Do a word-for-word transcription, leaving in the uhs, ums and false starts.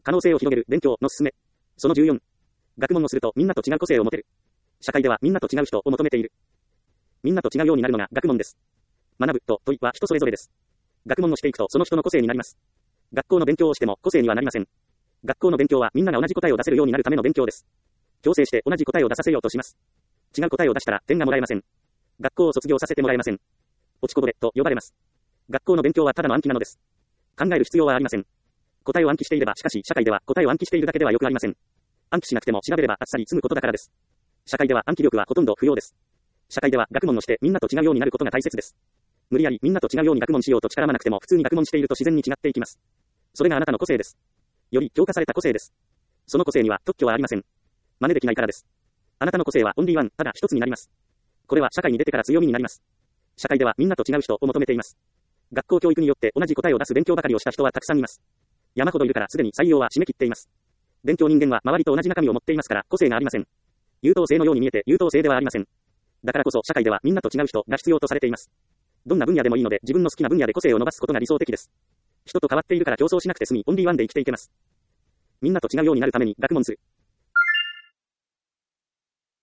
可能性を広げる勉強の勧め。そのじゅうよん。学問をするとみんなと違う個性を持てる。社会ではみんなと違う人を求めている。みんなと違うようになるのが学問です。学ぶと問いは人それぞれです。学問をしていくとその人の個性になります。学校の勉強をしても個性にはなりません。学校の勉強はみんなが同じ答えを出せるようになるための勉強です。強制して同じ答えを出させようとします。違う答えを出したら点がもらえません。学校を卒業させてもらえません。落ちこぼれと呼ばれます。学校の勉強はただの暗記なのです。考える必要はありません。答えを暗記していれば、しかし社会では答えを暗記しているだけではよくありません。暗記しなくても調べればあっさり済むことだからです。社会では暗記力はほとんど不要です。社会では学問をしてみんなと違うようになることが大切です。無理やりみんなと違うように学問しようと力まなくても普通に学問していると自然に違っていきます。それがあなたの個性です。より強化された個性です。その個性には特許はありません。真似できないからです。あなたの個性はオンリーワン、ただ一つになります。これは社会に出てから強みになります。社会ではみんなと違う人を求めています。学校教育によって同じ答えを出す勉強ばかりをした人はたくさんいます。山ほどいるからすでに採用は締め切っています。勉強人間は周りと同じ中身を持っていますから個性がありません。優等生のように見えて優等生ではありません。だからこそ社会ではみんなと違う人が必要とされています。どんな分野でもいいので自分の好きな分野で個性を伸ばすことが理想的です。人と変わっているから競争しなくて済みオンリーワンで生きていけます。みんなと違うようになるために学問する。